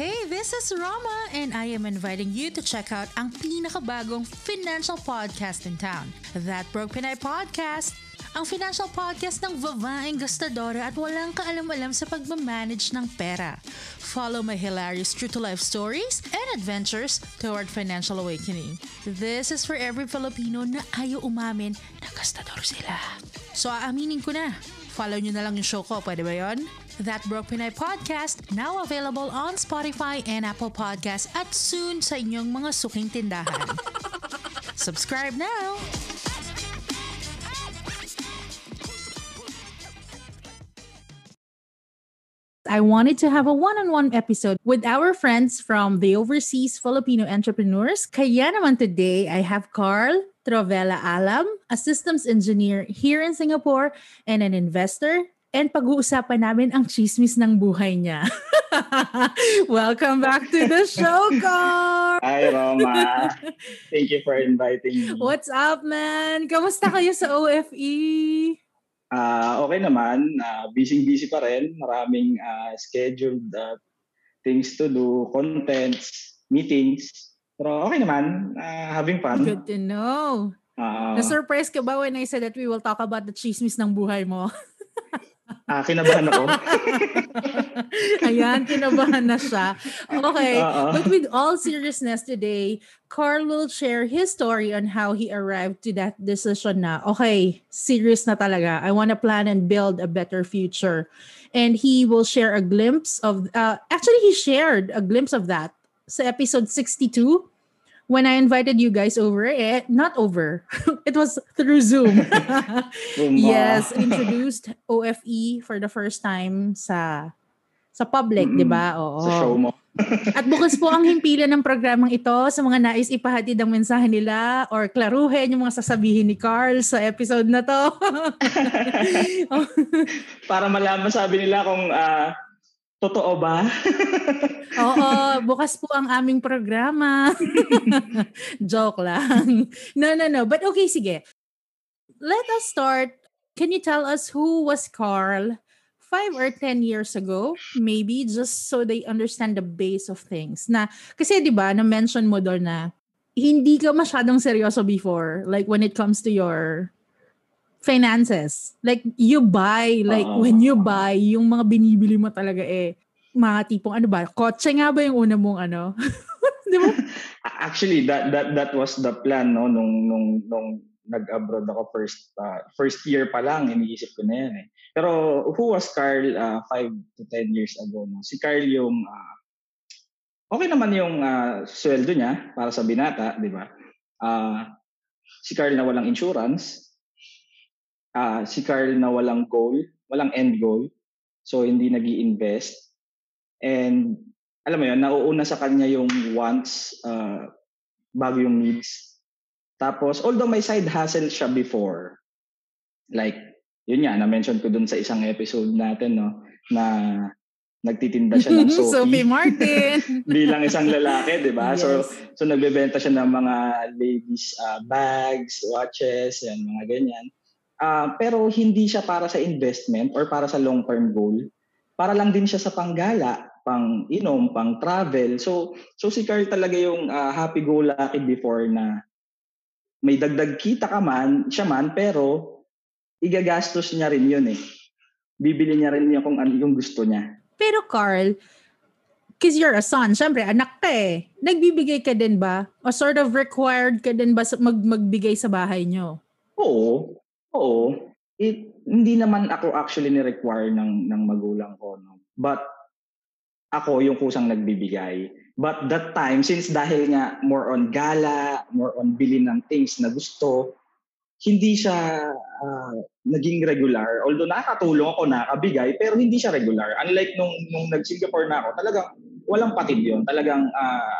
Hey, this is Rama and I am inviting you to check out ang pinakabagong financial podcast in town, That Broke Pinay Podcast. Ang financial podcast ng babaeng gastadora at walang kaalam-alam sa pagmamanage ng pera. Follow my hilarious true-to-life stories and adventures toward financial awakening. This is for every Filipino na ayaw umamin na gastador sila. So aaminin ko na, follow nyo na lang yung show ko, pwede ba yun? That Broke Pinay Podcast, now available on Spotify and Apple Podcasts at soon sa inyong mga suking tindahan. Subscribe now! I wanted to have a one-on-one episode with our friends from the overseas Filipino entrepreneurs. Kaya naman today, I have Carl Trovella Alam, a systems engineer here in Singapore and an investor. And pag-uusapan namin ang chismis ng buhay niya. Welcome back to the show, Carl! Hi, Roma. Thank you for inviting me. What's up, man? Kamusta kayo sa OFE? Okay naman. Busy pa rin. Maraming scheduled things to do, contents, meetings. Pero okay naman. Having fun. Good to know. Na-surprise ka ba when I said that we will talk about the chismis ng buhay mo? Kinabahan ako. Ayan, kinabahan na siya. Okay, but with all seriousness today, Carl will share his story on how he arrived to that decision na, okay, serious na talaga. I want to plan and build a better future. And he will share a glimpse of, actually he shared a glimpse of that sa episode 62 when I invited you guys over. Not over. It was through Zoom. Yes, introduced OFE for the first time sa public, di ba? Oo. Sa show mo. At bukas po ang himpilan ng programang ito sa mga nais ipahatid ang mensahe nila or klaruhin yung mga sasabihin ni Carl sa episode na to. Para malaman sabi nila kung totoo ba? Oo, bukas po ang aming programa. Joke lang. No. But okay, sige. Let us start. Can you tell us who was Carl 5 or 10 years ago? Maybe just so they understand the base of things. Na, kasi di ba, na-mention mo doon na hindi ka masyadong seryoso before. Like when it comes to your finances. Like you buy, when you buy, yung mga binibili mo talaga mga tipong ano ba, kotse nga ba yung una mong ano? Di ba? Actually, that was the plan, no, nung nag-abroad ako first year pa lang, iniisip ko na yan eh. Pero who was Carl 5 to 10 years ago? No? Si Carl yung okay naman yung sweldo niya para sa binata, di ba? Si Carl na walang insurance. Si Carl na walang goal, walang end goal. So, hindi nag-i-invest. And, alam mo yun, nauuna sa kanya yung wants bago yung needs. Tapos, although may side hustle siya before, like, yun nga, na-mention ko dun sa isang episode natin, no, na nagtitinda siya ng Sophie Martin. Bilang isang lalaki, di ba? Yes. So, nagbebenta siya ng mga ladies bags, watches, yan, mga ganyan. Pero hindi siya para sa investment or para sa long-term goal. Para lang din siya sa panggala, pang-inom, pang-travel. So si Carl talaga yung happy-go-lucky before na may dagdag kita siya man, pero igagastos niya rin yun eh. Bibili niya rin niya kung ano yung gusto niya. Pero Carl, because you're a son, syempre anak ka eh. Nagbibigay ka din ba? O sort of required ka din ba magbigay sa bahay niyo? Oo. Hindi naman ako actually ni-require ng magulang ko. No? But ako yung kusang nagbibigay. But that time, since dahil nga more on gala, more on bilhin ng things na gusto, hindi siya naging regular. Although nakakatulong ako, nakabigay, pero hindi siya regular. Unlike nung nag-Singapore na ako, talagang walang patid yun. Talagang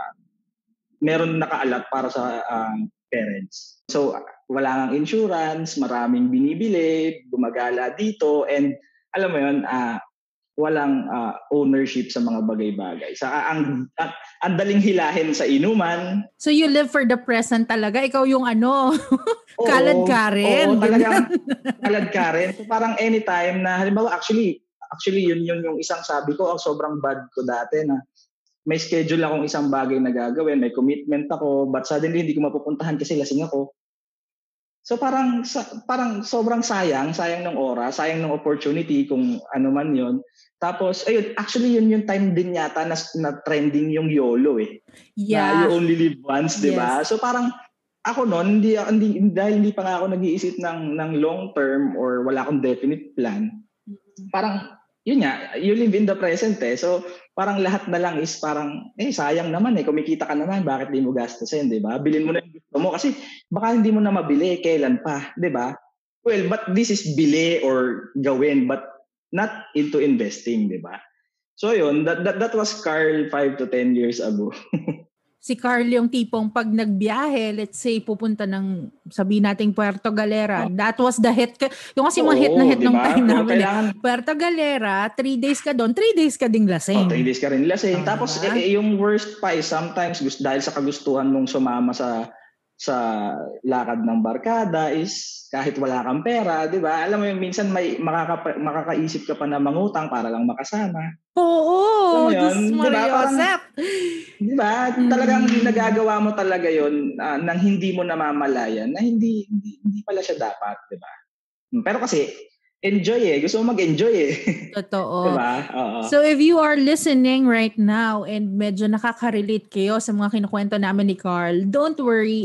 meron nakaalat para sa parents. So, wala nang insurance, maraming binibili, gumagala dito, and alam mo yun, walang ownership sa mga bagay-bagay. Ang daling hilahin sa inuman. So you live for the present talaga? Ikaw yung kalad ka rin? Oo, talagang kalad ka rin. So parang anytime na, halimbawa, actually yun yung isang sabi ko, sobrang bad ko dati na may schedule akong isang bagay na gagawin, may commitment ako, but suddenly hindi ko mapupuntahan kasi lasing ako. So parang sobrang sayang ng oras, sayang ng opportunity kung ano man 'yon. Tapos ayun, actually yun yung time din yata na trending yung YOLO eh. Na Yeah. you only live once, 'di ba? Yes. So parang ako noon hindi pa nga ako nag-iisip ng long term or wala akong definite plan. Parang yun nga, you live in the present eh. So parang lahat na lang is parang sayang naman eh, kumikita ka naman, bakit di mo gastusin, 'di ba? Bilhin mo na yung gusto mo kasi baka hindi mo na mabili, kailan pa, 'di ba? Well, but this is bili or gawin, but not into investing, 'di ba? So yun, that was Carl 5 to 10 years ago. Si Carl yung tipong pag nagbiyahe, let's say pupunta ng sabihin nating Puerto Galera, that was the hit. Yung kasi mga hit na hit nung time namin. Puerto Galera, 3 days ka doon, 3 days ka ding lasing. 3 days ka rin lasing. Tapos yung worst pa is sometimes dahil sa kagustuhan mong sumama sa lakad ng barkada is kahit wala kang pera, 'di ba? Alam mo yung minsan may makakaisip ka pa na mangutang para lang makasama. Oo, Diyos Mariosep. 'Di ba? Talagang nagagawa mo talaga 'yon nang hindi mo namamalayan na hindi pala siya dapat, 'di ba? Pero kasi enjoy eh. Gusto mo mag-enjoy eh. Totoo. Diba? So if you are listening right now and medyo nakaka-relate kayo sa mga kinukwento namin ni Carl, don't worry.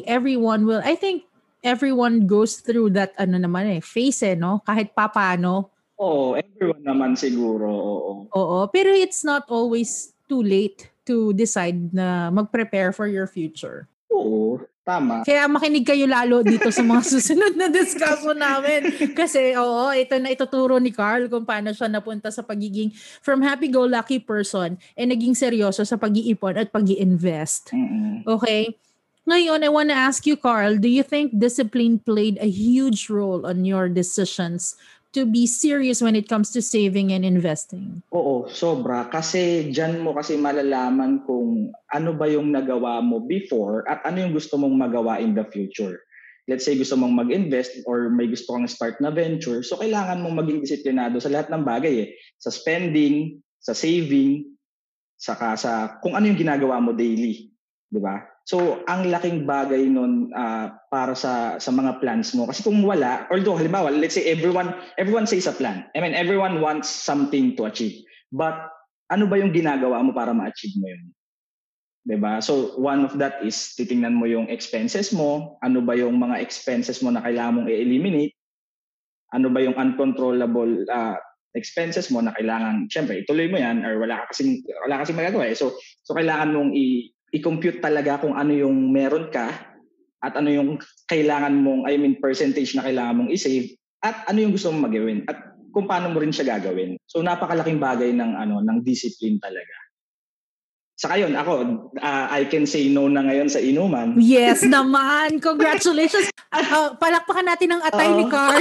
I think everyone goes through that phase no? Kahit papano. Oo, everyone naman siguro. Oo, pero it's not always too late to decide na mag-prepare for your future. Oo, tama. Kaya makinig kayo lalo dito sa mga susunod na discussion namin. Kasi ito na ituturo ni Carl kung paano siya napunta sa pagiging from happy-go-lucky person naging seryoso sa pag-iipon at pag-i-invest. Okay? Ngayon, I want to ask you, Carl, do you think discipline played a huge role on your decisions to be serious when it comes to saving and investing? Oo, sobra. Kasi dyan mo kasi malalaman kung ano ba yung nagawa mo before at ano yung gusto mong magawa in the future. Let's say gusto mong mag-invest or may gusto kang start na venture, so kailangan mong maging disiplinado sa lahat ng bagay eh. Sa spending, sa saving, saka sa kung ano yung ginagawa mo daily. Di ba? So, ang laking bagay nun para sa mga plans mo. Kasi kung wala, although halimbawa, let's say everyone says a plan. I mean, everyone wants something to achieve. But ano ba yung ginagawa mo para ma-achieve mo yun? Diba? So, one of that is titingnan mo yung expenses mo. Ano ba yung mga expenses mo na kailangan mong i-eliminate? Ano ba yung uncontrollable expenses mo na kailangan, syempre, ituloy mo yan or wala kasing magagawa eh. So kailangan mong i-compute talaga kung ano yung meron ka at ano yung kailangan mong, percentage na kailangan mong i-save at ano yung gusto mong magawin at kung paano mo rin siya gagawin. So napakalaking bagay ng discipline talaga. Saka yun, ako, I can say no na ngayon sa inuman. Yes naman! Congratulations! Palakpakan natin ang atay ni Carl.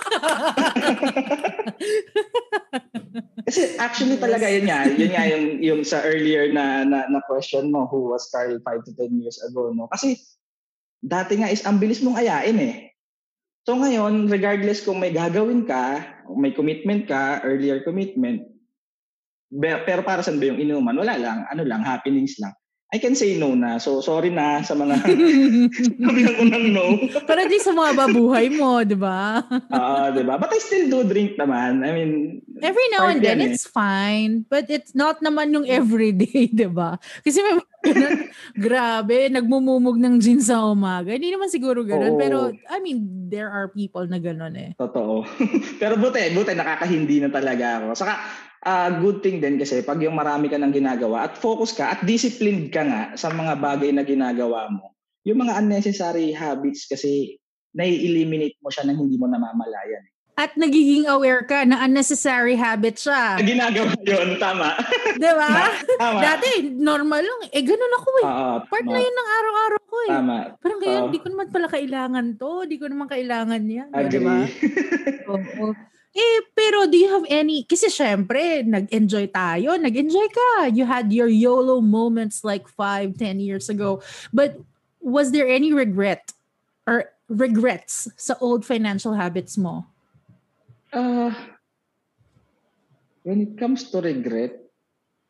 Kasi actually talaga yun nga yung sa earlier na question mo, who was Carl 5 to 10 years ago, no? Kasi dati nga is ang bilis mong ayain eh. So ngayon, regardless kung may gagawin ka, may commitment ka, earlier commitment, pero para saan ba yung inuman? Wala lang, happenings lang. I can say no na. So, sorry na sa mga sabihan ko ng no. Pero di sa mga babuhay mo, di ba? Di ba? But I still do drink naman. I mean, every now and then, it's fine. But it's not naman yung everyday, di ba? Kasi may grabe, nagmumumog ng gin sa umaga. Hindi naman siguro ganun. Pero, I mean, there are people na ganun eh. Totoo. Pero buti, nakakahindi na talaga ako. Saka, good thing din kasi pag yung marami ka ng ginagawa at focus ka at disciplined ka nga sa mga bagay na ginagawa mo, yung mga unnecessary habits kasi nai-eliminate mo siya nang hindi mo namamalayan. At nagiging aware ka na unnecessary habit siya. Ginagawa yun, tama. Diba? Tama. Dati, normal lang. Ganun ako eh. Part na yun ng araw-araw ko eh. Tama. Parang ngayon, di ko naman pala kailangan to. Di ko naman kailangan yan. Agree. Diba? Oo. Pero do you have any, kasi syempre, nag-enjoy tayo. Nag-enjoy ka. You had your YOLO moments like 5-10 years ago. But was there any regret or regrets sa old financial habits mo? When it comes to regret,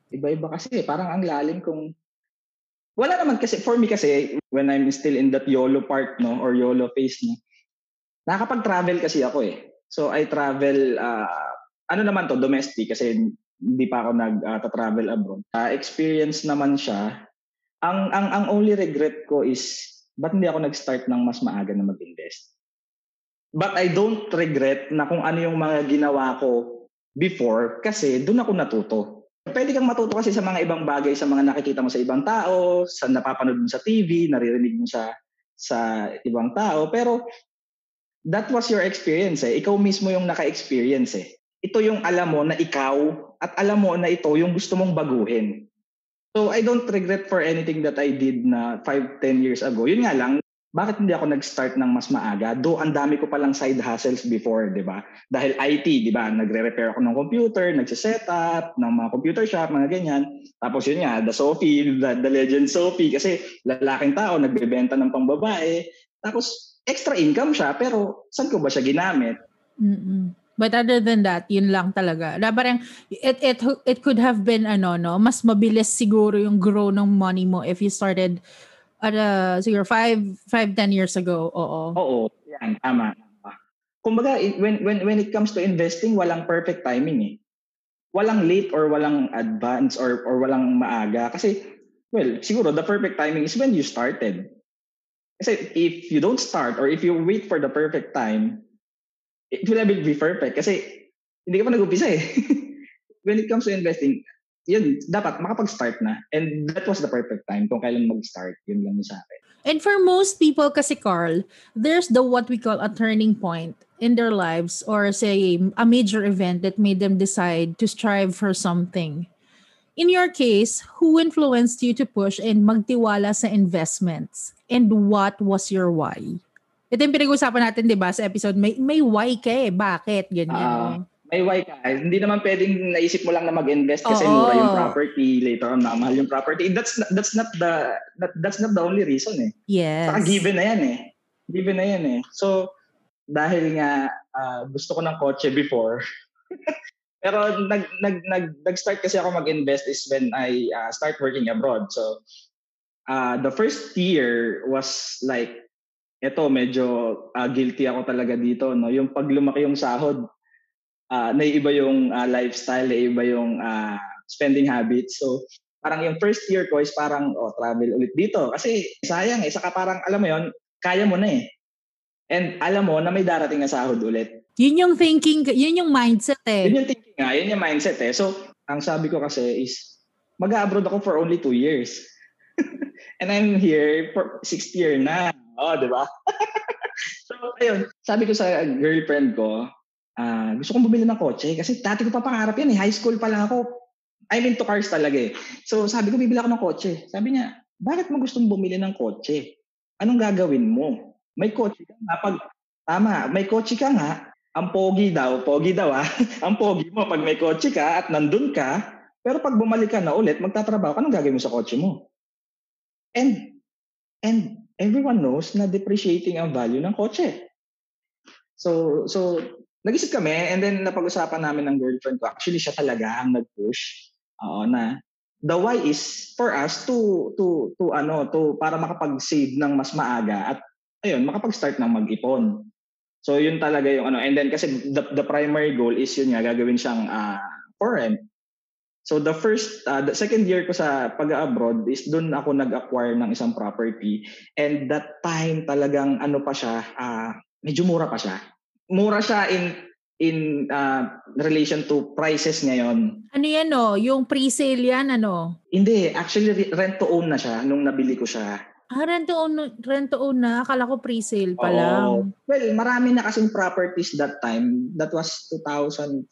Iba-iba kasi, parang ang lalim kung wala naman kasi, for me kasi, when I'm still in that YOLO part, no, or YOLO phase, no, nakakapag-travel kasi ako eh. So I travel, ano naman to, domestic kasi hindi pa ako nag-travel abroad. Experience naman siya. Ang only regret ko is, ba't hindi ako nag-start ng mas maaga na mag-invest? But I don't regret na kung ano yung mga ginawa ko before kasi doon ako natuto. Pwede kang matuto kasi sa mga ibang bagay, sa mga nakikita mo sa ibang tao, sa napapanood mo sa TV, naririnig mo sa ibang tao. Pero that was your experience eh. Ikaw mismo yung naka-experience eh. Ito yung alam mo na ikaw at alam mo na ito yung gusto mong baguhin. So I don't regret for anything that I did na 5-10 years ago. Yun nga lang, bakit hindi ako nag-start ng mas maaga? Though ang dami ko palang side hustles before, di ba? Dahil IT, di ba? Nagre-repair ako ng computer, nagsiset-up ng mga computer shop, mga ganyan. Tapos yun nga, the Sophie, the legend Sophie, kasi lalaking tao, nagbebenta ng pangbabae. Tapos extra income siya, pero saan ko ba siya ginamit? Mm-mm. But other than that, yun lang talaga. Parang it could have been mas mabilis siguro yung grow ng money mo if you started at siguro 5-10 years ago. Oo, yan, tama. Kumbaga, when it comes to investing, walang perfect timing eh. Walang late or walang advance or walang maaga. Kasi, well, siguro the perfect timing is when you started. Kasi if you don't start or if you wait for the perfect time, it will never be perfect. Kasi hindi ka pa nag-umpisa eh. When it comes to investing, yun, dapat makapag-start na. And that was the perfect time kung kailan mag-start. Yun lang sa akin. And for most people kasi, Carl, there's what we call a turning point in their lives or say a major event that made them decide to strive for something. In your case, who influenced you to push and magtiwala sa investments? And what was your why? Ito yung pinag-usapan natin, di ba, sa episode, may why ka eh. Bakit? Ganyan. May why ka. Hindi naman pwedeng naisip mo lang na mag-invest kasi mura yung property, later on mahal yung property. That's not the only reason eh. Yes. Saka given na yan eh. So, dahil nga gusto ko ng kotse before, pero nag-start kasi ako mag-invest is when I start working abroad. So, the first year was like, eto medyo guilty ako talaga dito, no? Yung pag lumaki yung sahod, naiiba yung lifestyle, naiiba yung spending habits. So, parang yung first year ko is parang, travel ulit dito. Kasi sayang eh, saka parang, alam mo yon, kaya mo na eh. And alam mo na may darating na sahod ulit. Yun yung thinking, yun yung mindset eh. Yun yung thinking nga, yun yung mindset eh. So, ang sabi ko kasi is, mag-abroad ako for only 2 years. And I'm here for 6th year na. Di ba? So, ayun, sabi ko sa girlfriend ko, gusto kong bumili ng kotse kasi dati ko pa pangarap yan eh. High school pa lang ako. I'm into cars talaga eh. So, sabi ko, bibili ako ng kotse. Sabi niya, bakit mo gustong bumili ng kotse? Anong gagawin mo? May kotse ka nga. Tama, may kotse ka nga. Ang pogi daw ang pogi mo pag may kotse ka at nandun ka, pero pag bumalik ka na ulit, magtatrabaho ka, anong gagawin mo sa kotse mo? And everyone knows na depreciating ang value ng kotse. So nag-isip kami and then napag-usapan namin ng girlfriend ko. Actually, siya talaga ang nag-push. Na the why is for us to para makapag-save ng mas maaga at ayun, makapag-start ng mag-ipon. So yun talaga yung and then kasi the primary goal is yun nga, gagawin siyang for rent. So the second year ko sa pag-abroad is doon ako nag-acquire ng isang property and that time talagang pa siya, medyo mura pa siya. Mura siya in relation to prices ngayon. Ano yan yung pre-sale yan Hindi, actually rent to own na siya nung nabili ko siya. Rent to own na? Akala ko pre-sale pa lang. Well, marami na kasing properties that time. That was 2016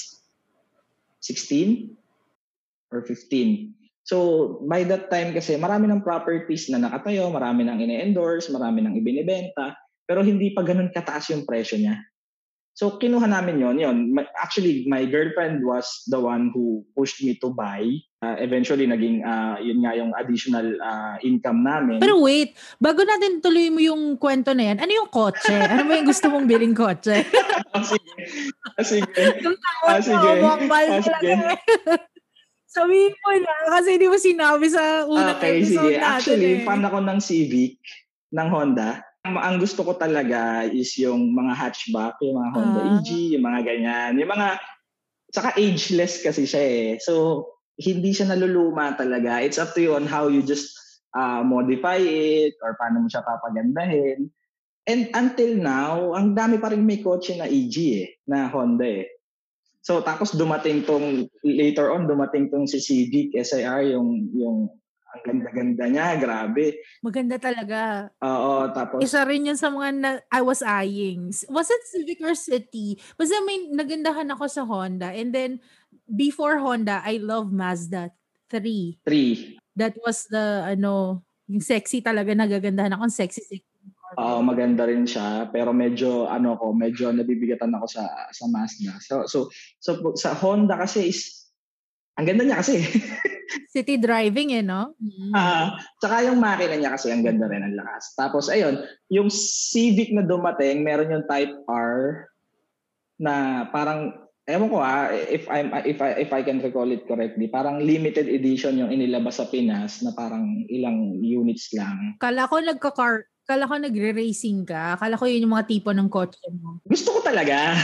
or 15. So, by that time kasi, marami ng properties na nakatayo, marami nang ine-endorse, marami nang ibinibenta, pero hindi pa ganun kataas yung presyo niya. So, kinuha namin yun. Actually, my girlfriend was the one who pushed me to buy. Eventually, naging yun nga yung additional income namin. Pero wait, bago natin tuloy mo yung kwento na yan, ano yung kotse? Ano ba yung gusto mong biling kotse? Sige. Yung tawag mo, bakbal talaga. Sabihin mo na kasi hindi mo sinabi sa unang episode sige. natin. Actually, fan ako ng Civic ng Honda. Ang gusto ko talaga is yung mga hatchback, yung mga Honda EG, yung mga ganyan. Yung mga, saka ageless kasi siya eh. So, hindi siya naluluma talaga. It's up to you on how you just modify it or paano mo siya papagandahin. And until now, ang dami pa rin may kotse na EG na Honda eh. So tapos later on dumating tong si Civic SIR yung ang ganda-ganda niya, grabe. Maganda talaga. Oo, tapos isa rin yun sa mga I was eyeing. Was it Civic or City? Basta may nagandahan ako sa Honda. And then before Honda, I love Mazda 3. That was the yung sexy talaga, nagagandahan ako, sexy. Oo, maganda rin siya, pero medyo nabibigatan ako sa Mazda. So sa Honda kasi is ang ganda niya kasi. City driving no? Tsaka yung makina niya kasi ang ganda rin, ang lakas. Tapos ayun, yung Civic na dumating, meron yung Type R na parang ewan ko if I can recall it correctly, parang limited edition yung inilabas sa Pinas na parang ilang units lang. Kala ko nagre-racing ka. Akala ko yun yung mga tipo ng kotse mo. Gusto ko talaga.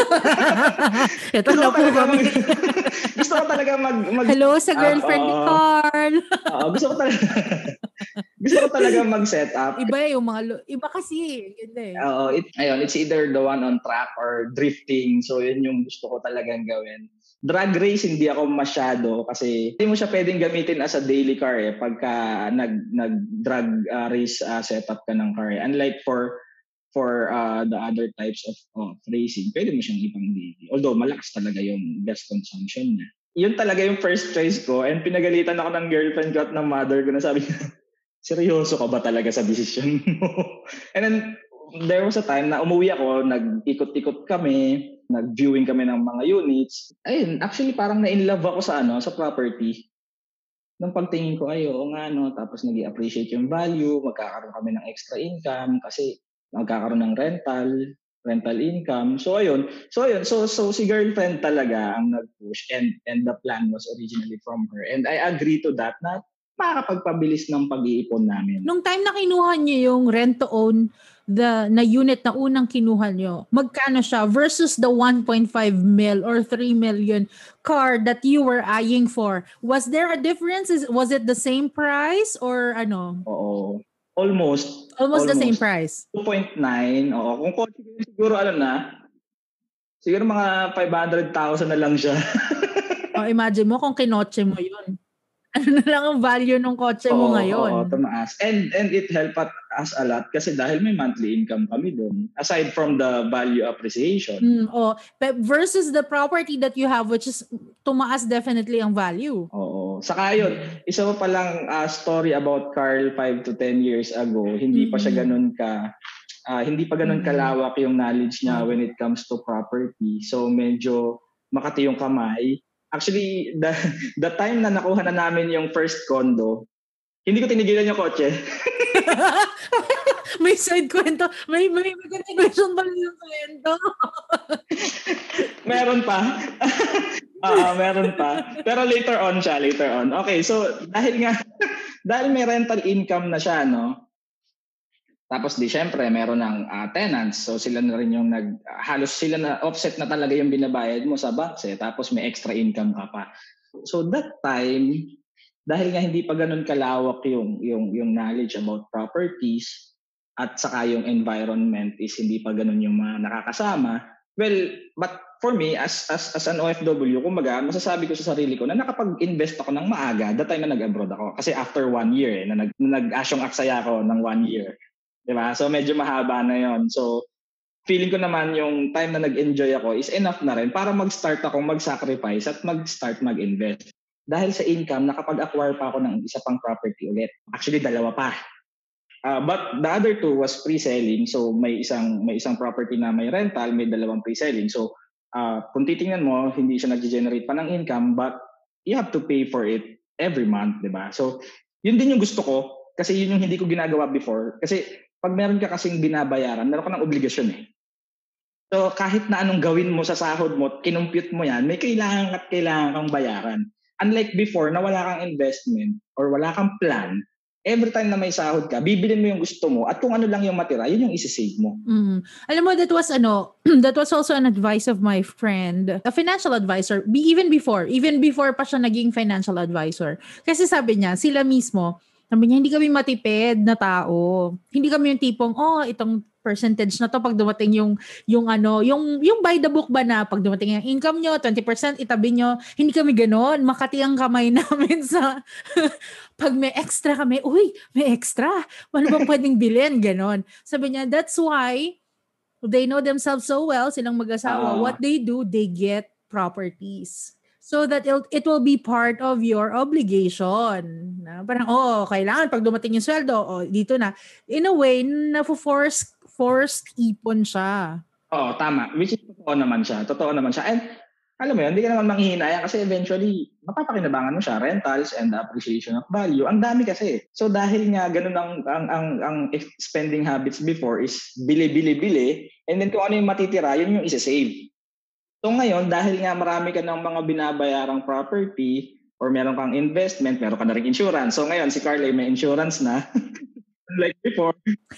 Ito na po kami. Gusto ko talaga mag hello sa girlfriend ni Carl. Gusto ko talaga mag-set up. Iba yung iba kasi. Oo, it's either the one on track or drifting. So yun yung gusto ko talagang gawin. Drag race hindi ako masyado kasi hindi mo siya pwedeng gamitin as a daily car pagka nag-drag race setup ka ng car. Unlike for the other types of racing, pwede mo siyang ipang daily. Although malakas talaga yung gas consumption niya. Yun talaga yung first choice ko, and pinagalitan ako ng girlfriend ko at ng mother ko na sabi niya, seryoso ka ba talaga sa decision mo? And then there was a time na umuwi ako, nag-ikot-ikot kami, nag-viewing kami ng mga units. Ayun, actually parang na-inlove ako sa property. Nung pagtingin ko, tapos nag-i-appreciate yung value, magkakaroon kami ng extra income kasi magkakaroon ng rental income. So si girlfriend talaga ang nag-push, and the plan was originally from her. And I agree to that na makakapagpabilis ng pag-iipon namin. Nung time na kinuha niyo yung rent-to-own na unit na unang kinuha niyo, magkano siya versus the 1.5 mil or 3 million car that you were eyeing for? Was there a difference? Was it the same price or ano? Oo. Almost the same price. 2.9. Oo. Kung kotse siguro siguro mga 500,000 na lang siya. Imagine mo kung kinotse mo yun. Ano na lang ang value ng kotse mo ngayon? Oo, tumaas. And it helped us a lot kasi dahil may monthly income kami doon. Aside from the value appreciation. But versus the property that you have, which is tumaas definitely ang value. Oo. Saka yun, isa pa palang story about Carl 5 to 10 years ago. Hindi pa siya ganun kalawak yung knowledge niya when it comes to property. So medyo makati yung kamay. Actually, the time na nakuha na namin yung first condo, hindi ko tinigilan yung kotse. May side kwento. May continuation pa rin yung kwento. Meron pa. Meron pa. Pero later on. Okay, so dahil may rental income na siya, tapos syempre meron ng tenants, so sila na rin yung halos sila na offset na talaga yung binabayad mo sa banks tapos may extra income ka pa. So that time, dahil nga hindi pa ganun kalawak yung knowledge about properties at saka yung environment is hindi pa ganun yung mga nakakasama. Well, but for me as an OFW, kumbaga masasabi ko sa sarili ko na nakapag-invest ako ng maaga that time na nag-abroad ako kasi after 1 year na nag-asyong aksaya ako ng 1 year. Diba? So medyo mahaba na yon. So feeling ko naman yung time na nag-enjoy ako is enough na rin para mag-start akong mag-sacrifice at mag-start mag-invest. Dahil sa income, nakapag-acquire pa ako ng isa pang property ulit. Actually, 2 pa. But the other 2 was pre-selling. So may isang property na may rental, may 2 pre-selling. So kung titingnan mo, hindi siya nag-generate pa ng income, but you have to pay for it every month, diba? So yun din yung gusto ko kasi yun yung hindi ko ginagawa before. Kasi pag meron ka kasing binabayaran, meron ka ng obligasyon So kahit na anong gawin mo sa sahod mo, kinumpute mo yan, may kailangan kang bayaran. Unlike before na wala kang investment or wala kang plan, every time na may sahod ka, bibilin mo yung gusto mo at kung ano lang yung matira, yun yung isi-save mo. Alam mo, that was also an advice of my friend, a financial advisor, even before pa siya naging financial advisor. Kasi sabi niya, hindi kami matipid na tao. Hindi kami yung tipong, itong percentage na to pag dumating yung by the book ba na pag dumating yung income nyo, 20% itabi nyo. Hindi kami ganon. Makati ang kamay namin sa pag may extra kami, may extra. Ano bang pwedeng bilhin? Ganon. Sabi niya, that's why they know themselves so well, silang mag-asawa. What they do, they get properties. So that it will be part of your obligation. Na parang, kailangan pag dumating yung sweldo, dito na. In a way, forced ipon siya. Oo, tama. Which is totoo naman siya. And alam mo yun, hindi ka naman manghihinayang kasi eventually, mapapakinabangan mo siya, rentals and appreciation of value. Ang dami kasi. So dahil nga ganun ang spending habits before is bili, and then kung ano yung matitira, yun yung isa-save. So ngayon, dahil nga marami ka ng mga binabayarang property or meron kang investment, meron ka na rin insurance. So ngayon, si Carl ay may insurance na. Like before.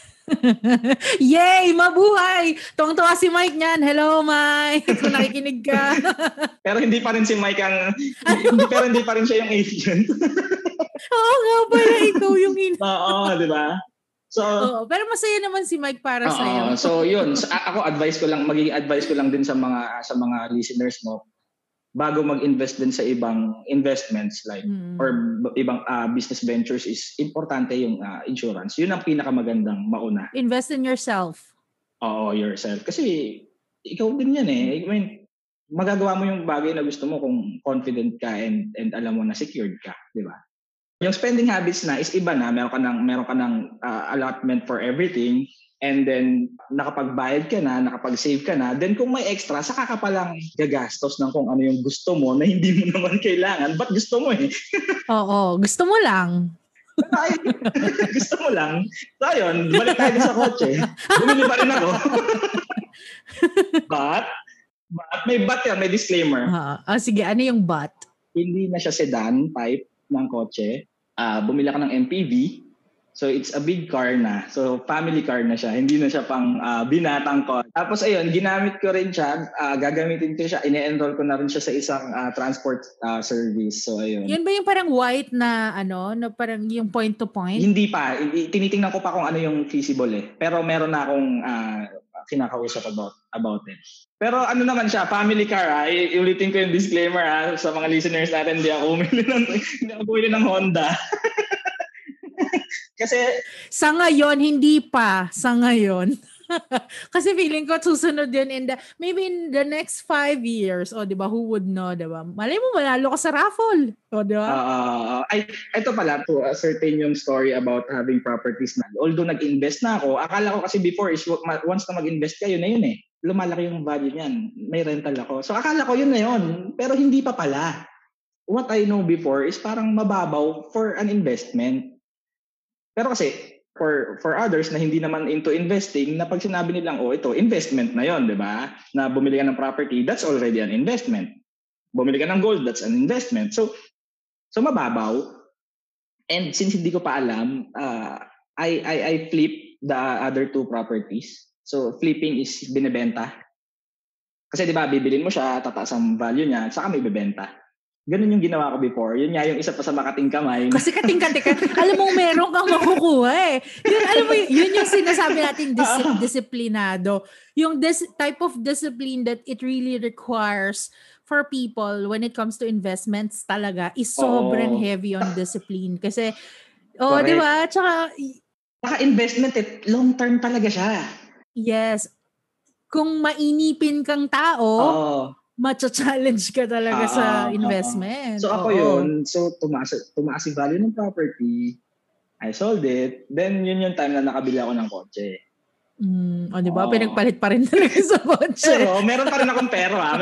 Yay! Mabuhay! Tuwang-tuwa si Mike niyan. Hello, Mike! Kung nakikinig ka. Pero hindi pa rin si Mike hindi pa rin siya yung agent. Oo nga pala, ikaw yung Oo, di ba? So, pero masaya naman si Mike para sa iyo. So yun, ako magiging advice ko lang din sa mga listeners mo bago mag-invest din sa ibang investments like or ibang business ventures is importante yung insurance. Yun ang pinakamagandang mauna. Invest in yourself. Oo, yourself. Kasi ikaw din yan eh. I mean, magagawa mo yung bagay na gusto mo kung confident ka and alam mo na secured ka, di ba? Yung spending habits na is iba na, meron ka ng allotment for everything, and then nakapagbayad ka na, nakapag-save ka na, then kung may extra, saka ka palang gagastos ng kung ano yung gusto mo na hindi mo naman kailangan, but gusto mo eh. Oo, gusto mo lang. Gusto mo lang. So ayun, balik tayo sa kotse. Bumili pa rin ako. But may yan, may disclaimer. Sige, ano yung but? Hindi na siya sedan type ng kotse. Bumili ka ng MPV. So it's a big car na. So family car na siya. Hindi na siya pang binatang car. Tapos ayun, ginamit ko rin siya. Gagamitin ko siya. Ine-enroll ko na rin siya sa isang transport service. So ayun. Yun ba yung parang white na na parang yung point to point? Hindi pa. Tinitingnan ko pa kung ano yung feasible eh. Pero meron na akong kinakausap about it. Pero ano naman siya, family car. Iulitin ko yung disclaimer sa mga listeners natin. Hindi ako bumili ng Honda. Kasi sa ngayon, hindi pa. Sa ngayon. Kasi feeling ko susunod yun maybe in the next 5 years. O, di ba? Who would know, di ba? Malay mo, manalo ka sa raffle. O, di ba? Ito pala, to ascertain yung story about having properties na. Although nag-invest na ako, akala ko kasi before is once na mag-invest ka, yun na yun eh. Lumalaki yung value niyan. May rental ako. So, akala ko yun na yun. Pero hindi pa pala. What I know before is parang mababaw for an investment. Pero kasi, for others na hindi naman into investing, na pag sinabi nilang, ito, investment na yon, di ba? Na bumili ka ng property, that's already an investment. Bumili ka ng gold, that's an investment. So mababaw. And since hindi ko pa alam, I flip the other two properties. So flipping is binebenta. Kasi di ba, bibilin mo siya, tataas ang value niya, saka may bibenta. Ganun yung ginawa ko before. Yun nga yung isa pa sa makating kamay. Kasi kating-kating. Alam mo, meron kang makukuha eh. Yun yung sinasabi natin disiplinado. Yung type of discipline that it really requires for people when it comes to investments talaga is sobrang heavy on discipline. Kasi, di ba? Tsaka investment, long term talaga siya. Yes. Kung mainipin kang tao, macha-challenge ka talaga sa investment. So ako yun, so tumaas yung value ng property, I sold it, then yun yung time na nakabili ako ng kotse. Di ba? Pinagpalit pa rin talaga sa kotse. Pero meron pa rin akong pera.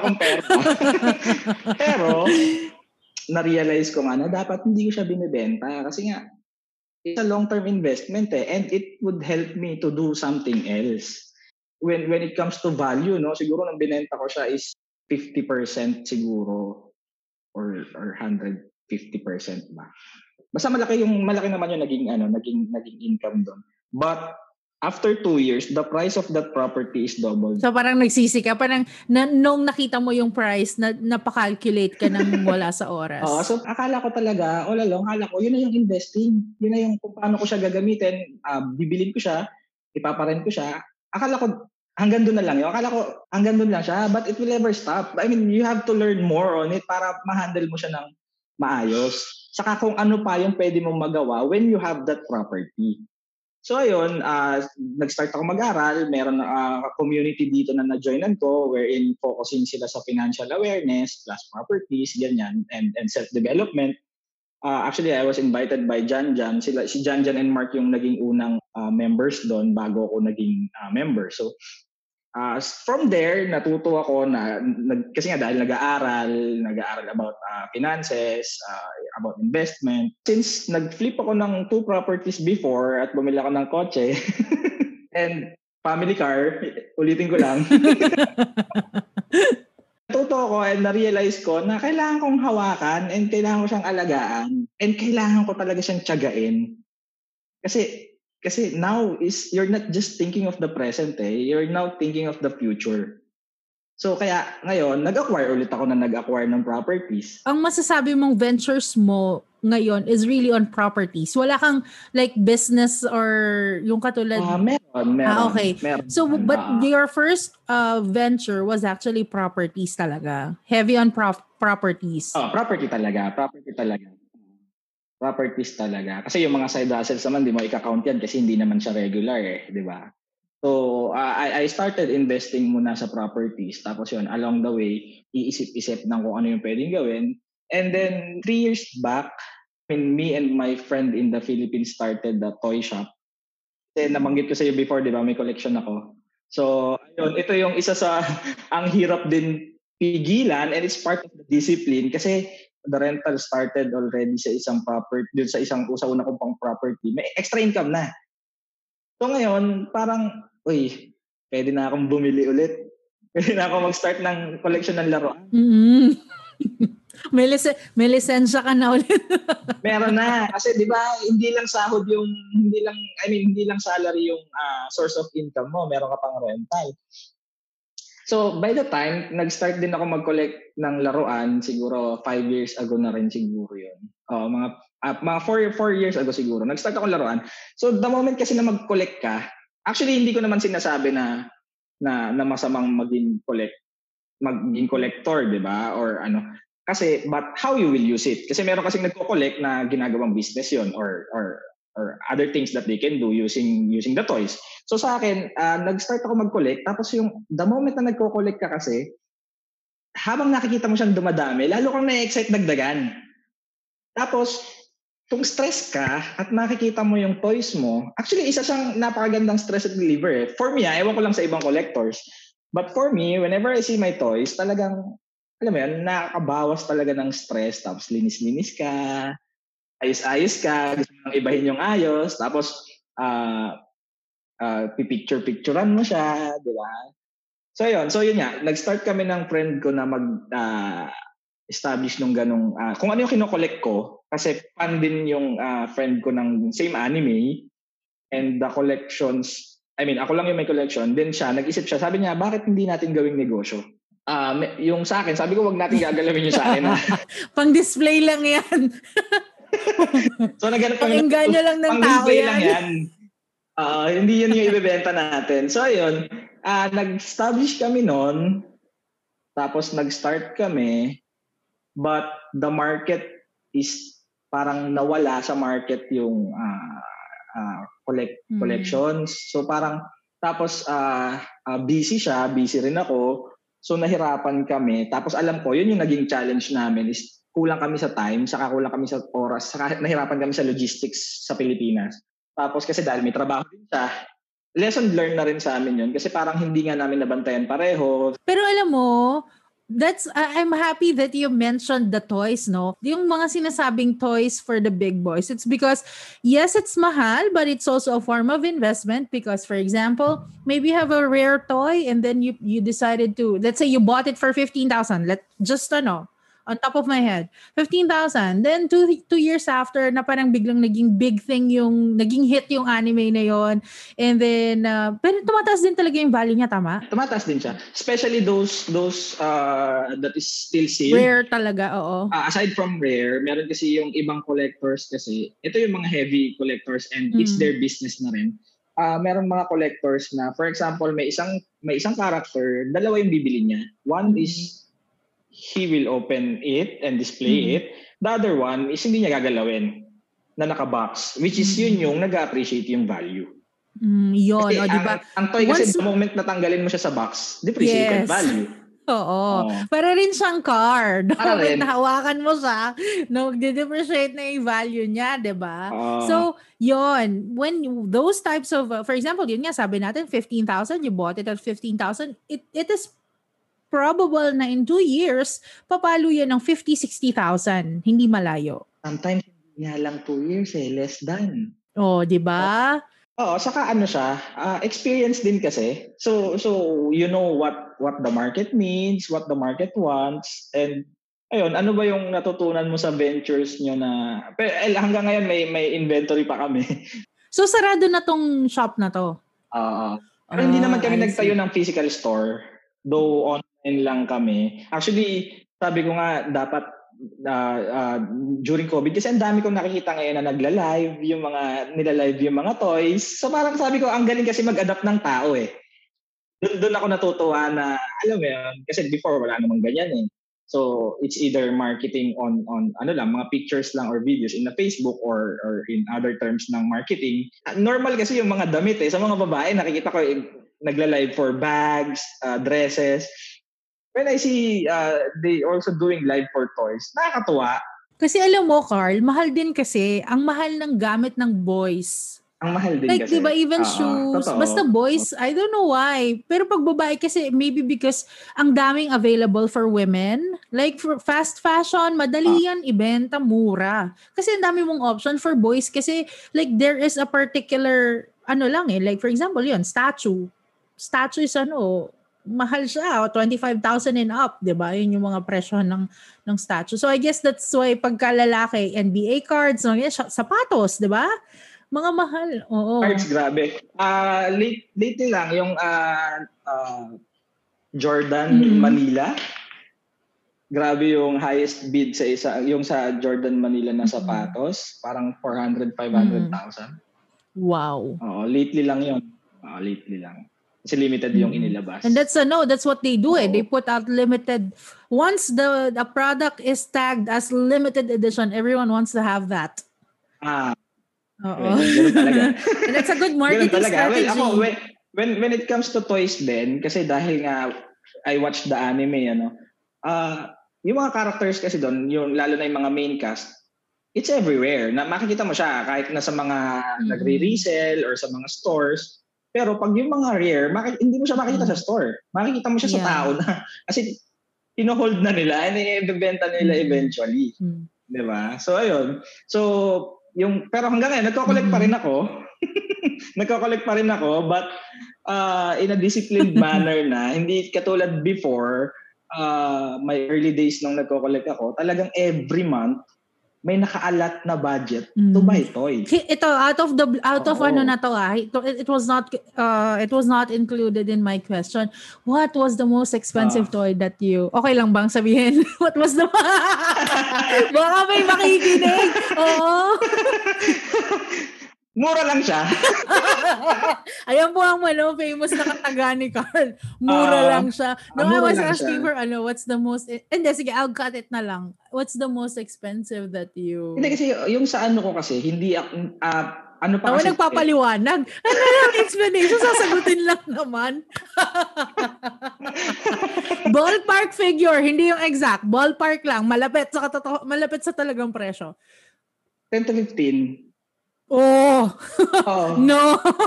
Pero na-realize ko nga na dapat hindi ko siya binibenta kasi nga it's a long-term investment and it would help me to do something else. When it comes to value, no, siguro nang binenta ko siya is 50% siguro or 150% ba. Basta malaki naman yung naging income doon. But after 2 years, the price of that property is doubled. So parang nagsisi ka, parang nung nakita mo yung price, napakalculate ka ng wala sa oras. So akala ko talaga, yun na yung investing. Yun na yung kung paano ko siya gagamitin. Bibilin ko siya, ipaparent ko siya. Akala ko hanggang doon na lang yun. Akala ko hanggang doon lang siya, but it will never stop. I mean, you have to learn more on it para ma-handle mo siya ng maayos. Saka kung ano pa yung pwede mong magawa when you have that property. So ayun, nag-start ako mag-aral. Meron community dito na na-joinan ko wherein focusing sila sa financial awareness plus properties, ganyan, and self-development. Actually, I was invited by Janjan. Si Janjan and Mark yung naging unang members doon bago ako naging member. So from there, natuto ako kasi nga dahil nag-aaral about finances, about investment. Since nag-flip ako ng 2 properties before at bumili ako ng kotse and family car, ulitin ko lang. Natuto ako and na-realize ko na kailangan kong hawakan and kailangan ko siyang alagaan and kailangan ko talaga siyang tiyagain. Kasi now you're not just thinking of the present you're now thinking of the future. So kaya ngayon, nag-acquire ng properties. Ang masasabi mong ventures mo ngayon is really on properties. Wala kang like business or yung katulad? Meron. Okay. Meron. So but your first venture was actually properties talaga. Heavy on properties. Property talaga. Properties talaga. Kasi yung mga side hustles naman, di mo i-count yan kasi hindi naman siya regular di ba? So, I started investing muna sa properties. Tapos yun, along the way, iisip-isip ng kung ano yung pwedeng gawin. And then, 3 years back, me and my friend in the Philippines started the toy shop. Kasi nabanggit ko sa iyo before, di ba? May collection ako. So, ayun, ito yung isa sa ang hirap din pigilan and it's part of the discipline kasi the rental started already sa isang property, dun sa una kong pang property. May extra income na. So ngayon, parang, pwede na akong bumili ulit. Pwede na akong mag-start ng collection ng laruan. Mm-hmm. may lisensya ka na ulit. Meron na. Kasi di ba, hindi lang salary yung source of income mo. Meron ka pang rental. So, by the time, nag-start din ako mag-collect ng laruan, siguro 5 years ago na rin siguro yun. Mga 4 years ago siguro, nag-start ako laruan. So, the moment kasi na mag-collect ka, actually, hindi ko naman sinasabi na masamang maging collector, di ba? Or ano. Kasi, but how you will use it? Kasi meron kasing nagko-collect na ginagawang business yun or other things that they can do using the toys. So sa akin, nag-start ako mag-collect. Tapos the moment na nagko-collect ka kasi, habang nakikita mo siyang dumadami, lalo kang na-excite dagdagan. Tapos, kung stress ka at nakikita mo yung toys mo, actually isa siyang napakagandang stress reliever. For me, ewan ko lang sa ibang collectors. But for me, whenever I see my toys, talagang, alam mo yan, nakakabawas talaga ng stress. Tapos linis-linis ka, ayos-ayos ka, gusto mo nang ibahin yung ayos, tapos pipicture-picturean mo siya, di ba? So yun nga, nag-start kami ng friend ko na mag-establish nung ganong, kung ano yung kinokollect ko, kasi fan din yung friend ko ng same anime, and the collections, ako lang yung may collection, then nag-isip siya, sabi niya, bakit hindi natin gawing negosyo? Yung sa akin, sabi ko, wag natin gagalawin yung sa akin. Pang-display lang yan. So naghanap kami pang-engganyo lang ng tao yan. Hindi yun yung ibebenta natin. So ayun, nag-establish kami noon, tapos nag-start kami, but the market is parang nawala sa market yung collections. So parang, tapos busy rin ako, so nahirapan kami. Tapos alam ko, yun yung naging challenge namin is kulang kami sa time, saka kulang kami sa oras, saka nahirapan kami sa logistics sa Pilipinas. Tapos kasi dahil may trabaho din siya, lesson learned na rin sa amin yun kasi parang hindi nga namin nabantayan pareho. Pero alam mo, I'm happy that you mentioned the toys, no? Yung mga sinasabing toys for the big boys, it's because, yes, it's mahal, but it's also a form of investment because, for example, maybe you have a rare toy and then you decided to, let's say you bought it for 15,000. on top of my head. 15,000. Then, two years after, na parang biglang naging big thing naging hit yung anime na yon. And then, pero tumataas din talaga yung value niya, tama? Tumataas din siya. Especially those that is still sealed. Rare talaga, oo. Aside from rare, meron kasi yung ibang collectors kasi, ito yung mga heavy collectors and it's their business na rin. Meron mga collectors na, for example, may isang character, dalawa yung bibili niya. One is he will open it and display it. The other one is hindi niya gagalawin na naka-box, which is yun yung nag-appreciate yung value. Yun, kasi diba? Ang toy kasi the moment natanggalin mo siya sa box, depreciated value. Oo. Para rin siyang card. Nahawakan mo siya, nag-depreciate na yung value niya, diba? So, yun. When those types of, for example, yun nga, sabi natin, 15,000, you bought it at 15,000, it is probable na in 2 years, papalo yan ng 50,000, 60,000. Hindi malayo. Sometimes, hindi nga lang 2 years less than. Diba? Saka siya, experience din kasi. So you know what the market needs, what the market wants, and ayun, ano ba yung natutunan mo sa ventures nyo na, hanggang ngayon may inventory pa kami. So sarado na tong shop na to? Pero hindi naman kami nagtayo ng physical store, though online lang kami. Actually, sabi ko nga, dapat during COVID, kasi ang dami kong nakikita ngayon na nagla-live, nila-live yung mga toys. So parang sabi ko, ang galing kasi mag-adapt ng tao eh. Doon ako natutuwa na, alam mo yun, kasi before wala namang ganyan eh. So it's either marketing on mga pictures lang or videos in the Facebook or in other terms ng marketing. Normal kasi yung mga damit eh. Sa mga babae, nakikita ko nagla-live for bags, dresses. When I see they also doing live for toys, nakakatuwa. Kasi alam mo, Carl, mahal din kasi ang mahal ng gamit ng boys. Ang mahal din like, kasi. Like, diba, even shoes. Totoo. Basta boys, I don't know why. Pero pag babae kasi, maybe because ang daming available for women. Like, for fast fashion, madali yan, ibenta, mura. Kasi ang dami mong option for boys. Kasi, like, there is a particular, like, for example, yun, statue. Statue is mahal siya, 25,000 and up, 'di ba? Yun yung mga presyo ng statue. So I guess that's why pagka lalaki, NBA cards, sapatos, 'di ba? Mga mahal. Oo. Cards, grabe. Lately lang yung Jordan Manila. Grabe yung highest bid sa yung sa Jordan Manila na sapatos, parang 400,000-500,000. Wow. Lately lang 'yon. Lately lang. Kasi limited yung inilabas. And that's what they do. They put out limited. Once the product is tagged as limited edition, everyone wants to have that. Ganun talaga. And that's a good marketing strategy. Well, ako, when it comes to toys din, kasi dahil nga I watched the anime, yung mga characters kasi doon, yung lalo na yung mga main cast, it's everywhere. Na makikita mo siya kahit na sa mga nagre-resell or sa mga stores. Pero pag yung mga rare, hindi mo siya makikita sa store. Makikita mo siya sa tao na. Kasi ino-hold na nila and i-benta nila eventually. Diba? So, ayun. So, pero hanggang ngayon, nagko-collect pa rin ako. Nagko-collect pa rin ako, but in a disciplined manner na. Hindi katulad before, my early days nung nagko-collect ako, talagang every month, may nakaalat na budget to buy toys. Ito out of na to it was not included in my question. What was the most expensive toy that you okay lang bang sabihin? What was the baka may makikinig. Mura lang siya. Ayan po ang famous na kataga ni Carl. Mura lang siya. No, I was asking for what's the most, sige, I'll cut it na lang. What's the most expensive that you... Hindi kasi, yung sa ko kasi, hindi kasi... nagpapaliwanag. Ano lang explanation? Sasagutin lang naman. Ballpark figure, hindi yung exact. Ballpark lang. Malapit sa talagang presyo. 10 to 15. No.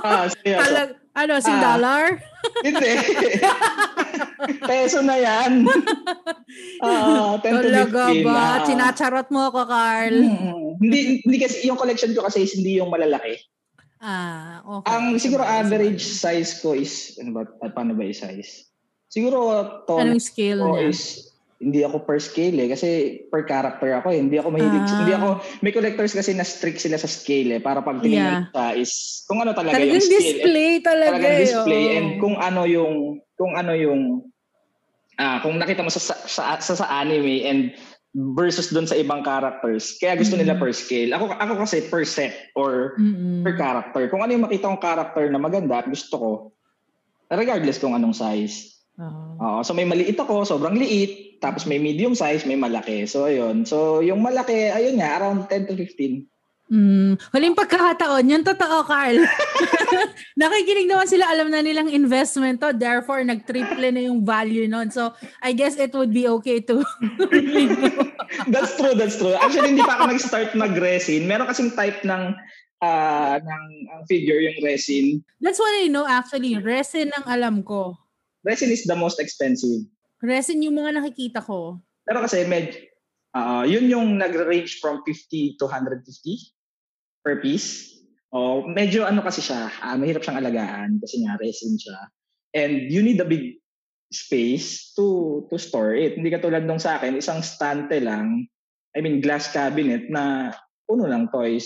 $1? Hindi. Peso na yan. 10 to 15. Talaga ba? Chinacharot mo ako, Carl. Hindi kasi, yung collection ko kasi hindi yung malalaki. Okay. Ang siguro average size ko is, paano ba yung size? Siguro to anong scale niya? Is hindi ako per scale kasi per character ako Hindi ako mahilig. Hindi ako, may collectors kasi na strict sila sa scale para pag tinignan sa is kung ano talaga talagang yung scale. display talaga. Talagang display and kung ano yung kung nakita mo sa anime and versus doon sa ibang characters. Kaya gusto nila per scale. Ako kasi per set or per character. Kung ano yung makita kong character na maganda at gusto ko, regardless kung anong size. So may maliit ako, sobrang liit. Tapos may medium size, may malaki. So ayun. So yung malaki, ayun nga, around 10 to 15. Huling pagkakataon, yung totoo, Carl. Nakikinig naman sila, alam na nilang investment to, therefore nag-triple na yung value nun. So I guess it would be okay to That's true. Actually, hindi pa ako nag-start mag-resin. Meron kasing type ng figure yung resin. That's what I know actually. Resin ang alam ko. Resin is the most expensive. Resin yung mga nakikita ko. Pero kasi yun yung nag-range from 50 to 150 per piece. Medyo kasi siya, mahirap siyang alagaan kasi nga resin siya. And you need a big space to store it. Hindi katulad nung sa akin, isang stante lang, glass cabinet na puno ng toys.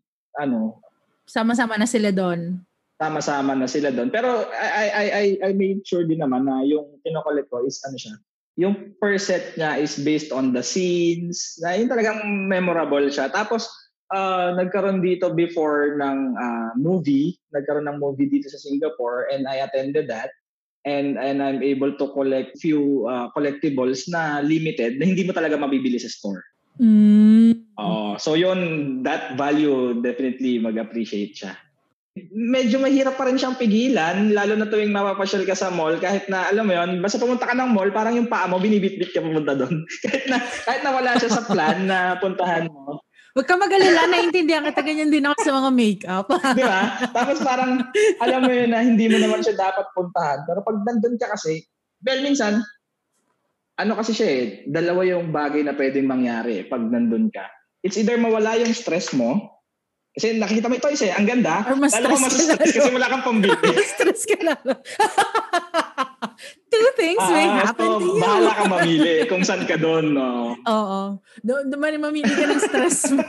Sama-sama na sila doon. Pero I made sure din naman na yung kinokollect ko is yung per set niya is based on the scenes, na yun talagang memorable siya. Tapos nagkaroon dito before ng movie dito sa Singapore and I attended that and I'm able to collect few collectibles na limited na hindi mo talaga mabibili sa store. So yun, that value definitely mag-appreciate siya. Medyo mahirap pa rin siyang pigilan, lalo na tuwing mapapasyal ka sa mall, kahit na, alam mo yun, basta pumunta ka ng mall, parang yung paa mo, binibitbit ka pumunta doon. kahit na wala siya sa plan na puntahan mo. Huwag ka mag-alala, naiintindihan kita, ganyan din ako sa mga makeup. Di ba? Tapos parang, alam mo yun na hindi mo naman siya dapat puntahan. Pero pag nandun ka kasi, minsan, kasi siya dalawa yung bagay na pwedeng mangyari pag nandun ka. It's either mawala yung stress mo, kasi nakikita mo ito ang ganda. Or mas stress kasi wala kang pambili. Stress ka lang. Two things may happen to you. Bahala kang mamili kung saan ka doon. No? Oo. Doon mamili ka ng stress mo.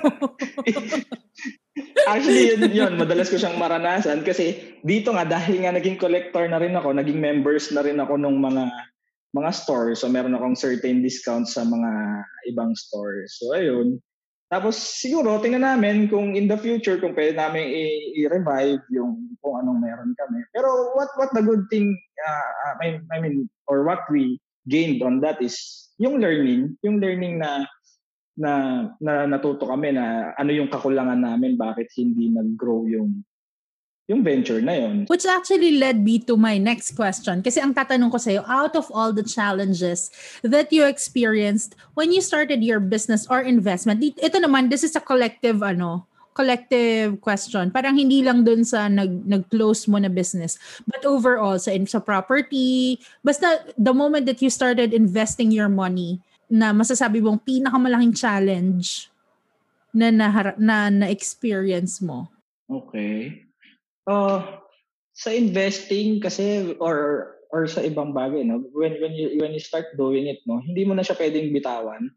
Actually, yun. Madalas ko siyang maranasan kasi dito nga, dahil nga naging collector na rin ako, naging members na rin ako ng mga stores. So, meron akong certain discounts sa mga ibang stores. So, ayun. Tapos siguro tingnan namin kung in the future kung pwede namin i-revive yung kung anong meron kami. Pero what the good thing or what we gained on that is yung learning na natuto kami na ano yung kakulangan namin, bakit hindi nag-grow yung venture na yun. Which actually led me to my next question. Kasi ang tatanong ko sa'yo, out of all the challenges that you experienced when you started your business or investment, ito naman, this is a collective question. Parang hindi lang dun sa nag-close mo na business. But overall, sa property, basta the moment that you started investing your money, na masasabi mong pinakamalaking challenge na na-experience mo. Okay. Sa investing kasi or sa ibang bagay, no, when you start doing it, no, hindi mo na siya pwedeng bitawan.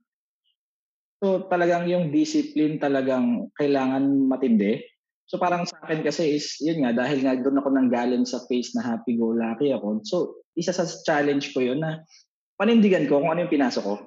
So talagang yung discipline talagang kailangan matindi. So parang sa akin kasi is yun nga, dahil nga doon ako nanggaling sa phase na happy-go-lucky ako. So isa sa challenge ko yun na panindigan ko kung ano yung pinasok ko.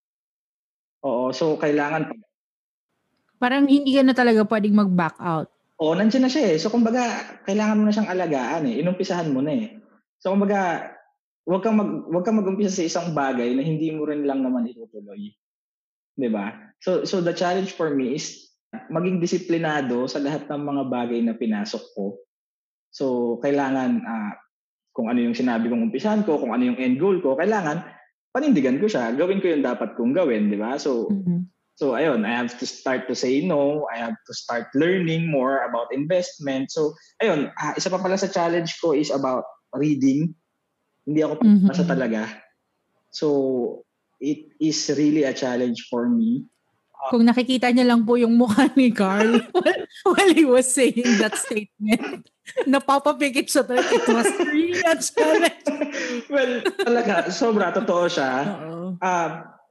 Oo, so kailangan parang hindi ka na talaga pwedeng mag-back out. Nandiyan na siya . So, kumbaga, kailangan mo na siyang alagaan . Inumpisahan mo na . So, kumbaga, huwag kang mag-umpisa sa isang bagay na hindi mo rin lang naman itutuloy. Diba? So the challenge for me is maging disiplinado sa lahat ng mga bagay na pinasok ko. So, kailangan, kung ano yung sinabi kong umpisahan ko, kung ano yung end goal ko, kailangan, panindigan ko siya. Gawin ko yung dapat kong gawin. Diba? So, So, ayun, I have to start to say no. I have to start learning more about investment. So, ayun, isa pa pala sa challenge ko is about reading. Hindi ako pasa talaga. So, it is really a challenge for me. Kung nakikita niya lang po yung mukha ni Carl while he was saying that statement, napapapikit siya talaga. It was really a challenge. Well, talaga, sobra, totoo siya.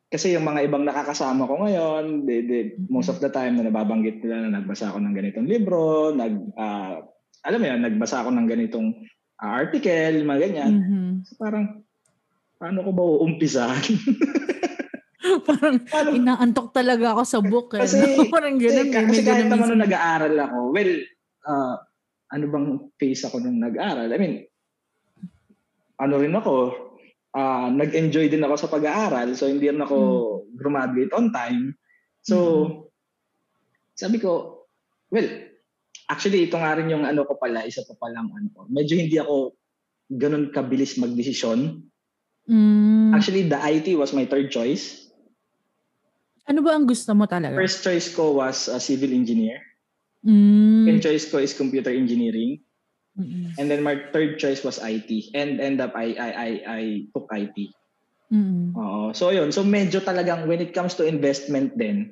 kasi yung mga ibang nakakasama ko ngayon, most of the time na nababanggit nila na nagbasa ako ng ganitong libro, alam mo yan, nagbasa ako ng ganitong article, mga ganyan. So parang, paano ko ba uumpisahan? Parang inaantok talaga ako sa book. Kasi, parang ganun. Kasi kahit naman nung nag-aaral ako, well, ano bang phase ako nung nag-aaral? I mean, ano rin ako, nag-enjoy din ako sa pag-aaral, so hindi rin ako graduate on time. So, sabi ko, well, actually, ito nga rin yung ano ko pala, isa pa palang ano. Medyo hindi ako ganun kabilis mag-desisyon. Actually, the IT was my third choice. Ano ba ang gusto mo talaga? First choice ko was a civil engineer. Second choice ko is computer engineering. And then my third choice was IT. And end up, I took IT. So yun. So medyo talagang when it comes to investment din,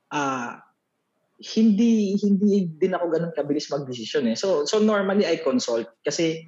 hindi din ako ganun kabilis mag-decision eh. So normally I consult kasi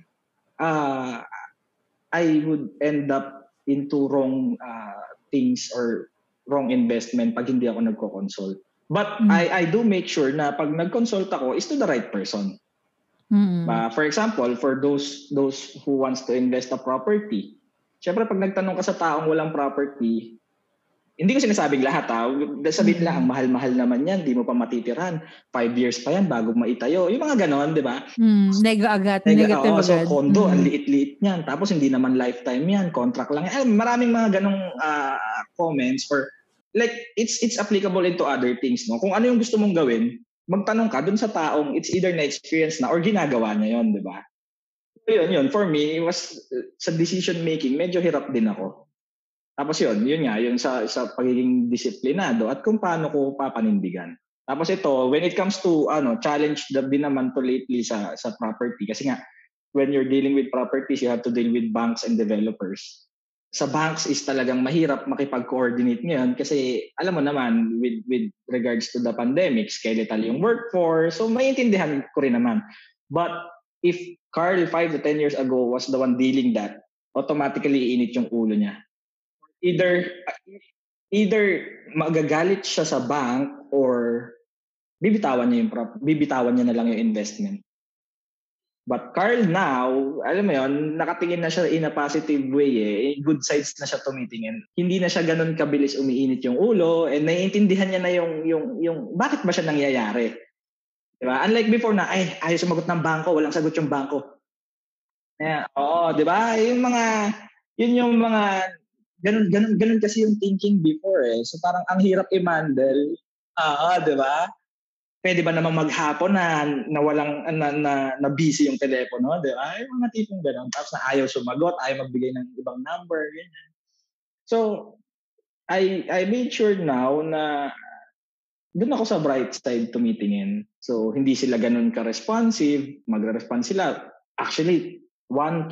I would end up into wrong things or wrong investment pag hindi ako nagko-consult. But I do make sure na pag nag-consult ako is to the right person. For example, for those who wants to invest a property, syempre pag nagtanong ka sa taong walang property, hindi ko sinasabing lahat sabihin nila, ang mahal-mahal naman yan, di mo pa matitiran, 5 years pa yan bago maitayo, yung mga ganon, di ba? Negative agad. So condo, ang liit-liit niyan, tapos hindi naman lifetime yan, contract lang. Maraming mga ganong comments or like it's applicable into other things, no? Kung ano yung gusto mong gawin, magtanong ka dun sa taong it's either na-experience na or ginagawa niya yon, di ba? So yun, for me, it was sa decision making, medyo hirap din ako. Tapos yun nga, yun sa pagiging disiplinado at kung paano ko papanindigan. Tapos ito, when it comes to challenge din naman to lately sa property, kasi nga, when you're dealing with properties, you have to deal with banks and developers. Sa banks is talagang mahirap makipag-coordinate ngayon kasi alam mo naman with regards to the pandemic, skeletal yung workforce, so maintindihan ko rin naman. But if Carl 5 to 10 years ago was the one dealing that, automatically iinit yung ulo niya. Either magagalit siya sa bank or bibitawan niya na lang yung investment. But Carl now, alam mo yun, nakatingin na siya in a positive way good sides na siya tumitingin. Hindi na siya ganun kabilis umiinit yung ulo and naiintindihan niya na yung bakit ba siya nangyayari. Diba? Unlike before na, ayaw sumagot ng bangko, walang sagot yung bangko. Diba? Yung mga ganun kasi yung thinking before eh. So parang ang hirap i-handle. Diba? Pwede ba namang maghapon na walang na busy yung telepono, di ba? Yung mga tipong gano'n. Tapos na ayaw sumagot, ayaw magbigay ng ibang number, ganyan. So, I made sure now na doon ako sa bright side tumitingin. So, hindi sila ganun ka-responsive, magre-respond sila. Actually, 3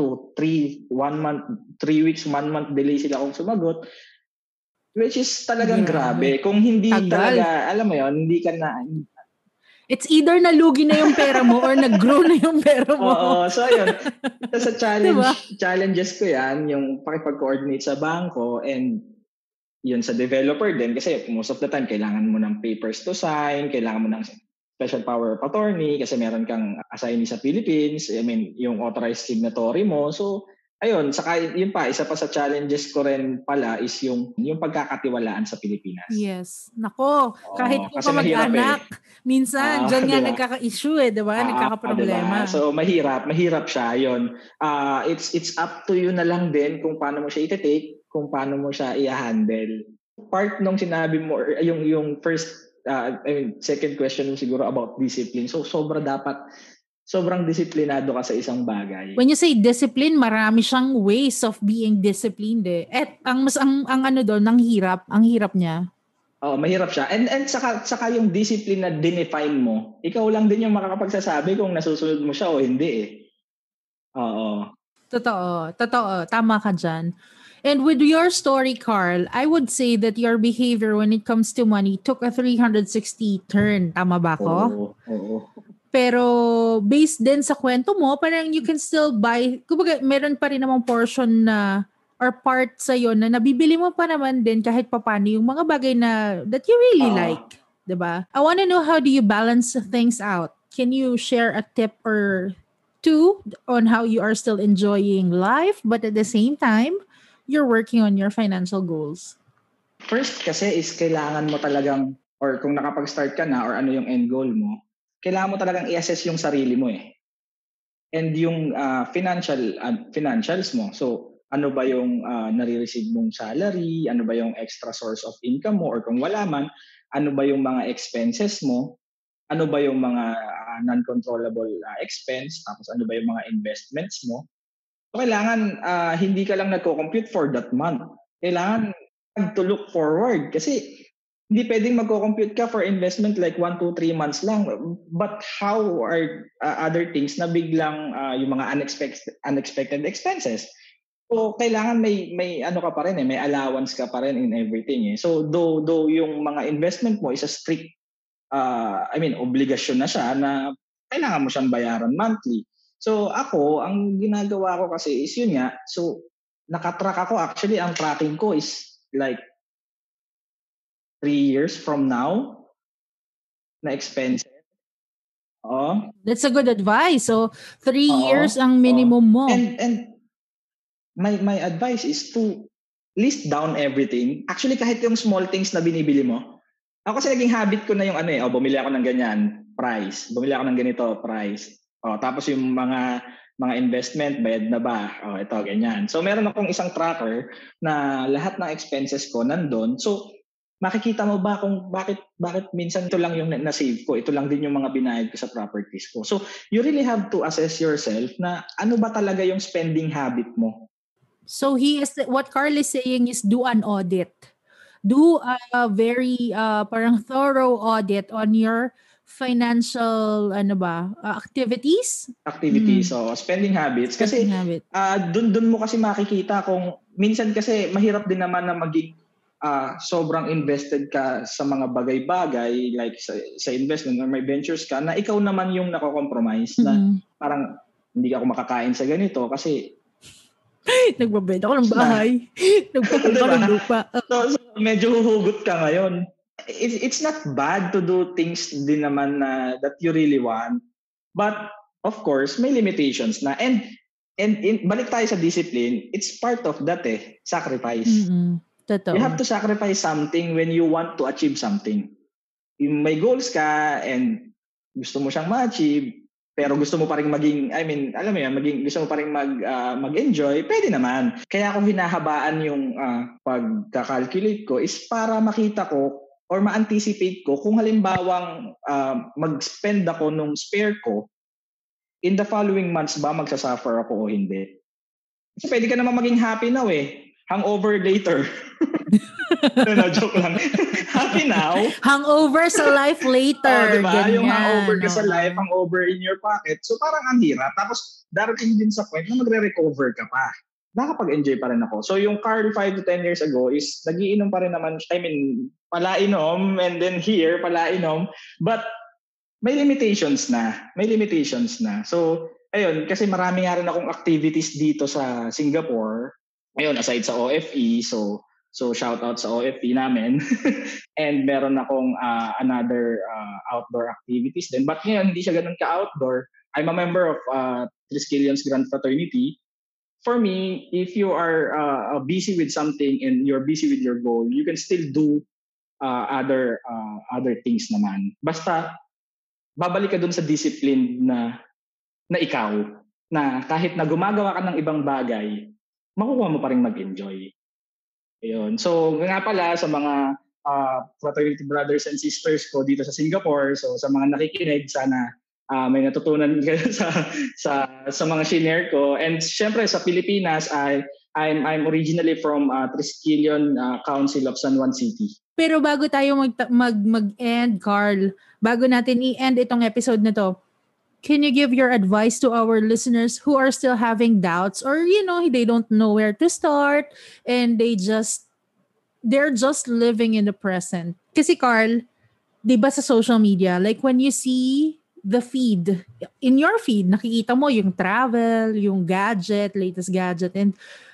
weeks, 1 month delay sila kung sumagot. Which is talagang grabe. Kung hindi talaga, alam mo yun, hindi ka na... It's either nalugi na yung pera mo or nag-grow na yung pera mo. So yun. Sa challenges ko yan, yung pakipag-coordinate sa bangko and yun sa developer din. Kasi most of the time, kailangan mo ng papers to sign, kailangan mo ng special power of attorney kasi meron kang assignee sa Philippines, I mean, yung authorized signatory mo. So, ayun, saka yun pa, isa pa sa challenges ko rin pala is yung pagkakatiwalaan sa Pilipinas. Yes. Nako, kahit kung kamag-anak, minsan, dyan nga nagkaka-issue diba? Nagkakaproblema. Diba? So, mahirap siya, yun. It's up to you na lang din kung paano mo siya i-take, kung paano mo siya i-handle. Part nung sinabi mo, yung first, second question mo siguro about discipline. So, sobrang disiplinado ka sa isang bagay. When you say discipline, marami siyang ways of being disciplined eh. At ang hirap niya. Mahirap siya. And saka yung discipline na dinefine mo, ikaw lang din yung makakapagsasabi kung nasusunod mo siya o hindi eh. Totoo. Tama ka dyan. And with your story, Carl, I would say that your behavior when it comes to money took a 360 turn. Tama ba ako? Oo. Pero based din sa kwento mo, parang you can still buy, kumbaga meron pa rin namang portion na, or part sa'yo na nabibili mo pa naman din kahit papano yung mga bagay na that you really like, diba? I want to know, how do you balance things out? Can you share a tip or two on how you are still enjoying life but at the same time, you're working on your financial goals? First kasi is kailangan mo talagang, or kung nakapag-start ka na or ano yung end goal mo, kailangan mo talagang i-assess yung sarili mo eh. And yung financials mo. So, ano ba yung nare-receive mong salary? Ano ba yung extra source of income mo? Or kung wala man, ano ba yung mga expenses mo? Ano ba yung mga non-controllable expense? Tapos ano ba yung mga investments mo? So, kailangan hindi ka lang nagko-compute for that month. Kailangan to look forward. Kasi hindi pwedeng magko-compute ka for investment like 1, 2, 3 months lang. But how are other things na biglang yung mga unexpected expenses? So kailangan may ano ka pa rin may allowance ka pa rin in everything eh. So though yung mga investment mo is a strict obligasyon na siya na kailangan mo siyang bayaran monthly. So ako, ang ginagawa ko kasi is yun nga. So nakatrack ako, actually ang tracking ko is like 3 years from now na expenses. That's a good advice. So 3 years ang minimum mo. And my advice is to list down everything. Actually kahit yung small things na binibili mo. Ako kasi naging habit ko na yung bumili ako ng ganyan, price. Bumili ako ng ganito, price. Tapos yung mga investment, bayad na ba? Ito, ganyan. So meron akong isang tracker na lahat ng expenses ko nandun. So makikita mo ba kung bakit minsan ito lang yung na-save ko, ito lang din yung mga binayad ko sa properties ko. So you really have to assess yourself na ano ba talaga yung spending habit mo. So what Carl is saying is do an audit. Do a very parang thorough audit on your financial activities. So spending habits. Kasi dun mo kasi makikita kung minsan kasi mahirap din naman na maging sobrang invested ka sa mga bagay-bagay like sa investment or may ventures ka na ikaw naman yung nako-compromise na parang hindi ako makakain sa ganito kasi nagbabenta ko ng bahay. Nagpapunta ng lupa. So medyo huhugot ka ngayon. It's not bad to do things din naman that you really want. But of course, may limitations na. And balik tayo sa discipline, it's part of that sacrifice. Mm-hmm. Totoo. You have to sacrifice something when you want to achieve something. May goals ka and gusto mo siyang ma-achieve, pero gusto mo pa rin gusto mo pa rin mag-enjoy, pwede naman. Kaya ako hinahabaan yung pagka-calculate ko is para makita ko or ma-anticipate ko kung halimbawang mag-spend ako nung spare ko, in the following months ba magsasuffer ako o hindi? Kasi pwede ka naman maging happy now hangover later. No, joke lang. Happy now. Hangover sa life later. Diba? Ganyan. Yung hangover ka sa life, hangover in your pocket. So parang ang hirap. Tapos darating din sa point na magre-recover ka pa. Nakapag-enjoy pa rin ako. So yung Carl 5 to 10 years ago is nagiinom pa rin naman. Palainom, and then here, palainom. But may limitations na. So ayun, kasi marami nga rin akong activities dito sa Singapore. Ayun, aside sa OFE, so shout out sa OFE namin. And meron akong another outdoor activities din. But ngayon, hindi siya ganun ka-outdoor. I'm a member of Triskelions Grand Fraternity. For me, if you are busy with something and you're busy with your goal, you can still do other things naman. Basta, babalik ka dun sa discipline na ikaw, na kahit na gumagawa ka ng ibang bagay, makukuha mo pa rin mag-enjoy. Ayun. So, nga pala sa mga fraternity brothers and sisters ko dito sa Singapore, so sa mga nakikinig, sana may natutunan kayo sa mga shinare ko. And syempre sa Pilipinas, I'm originally from Triskelion Council of San Juan City. Pero bago tayo mag-end, Carl, bago natin i-end itong episode na to, can you give your advice to our listeners who are still having doubts or, they don't know where to start and they're just living in the present? Kasi Carl, di ba sa social media, like when you see the feed, in your feed, nakikita mo yung travel, yung latest gadget, and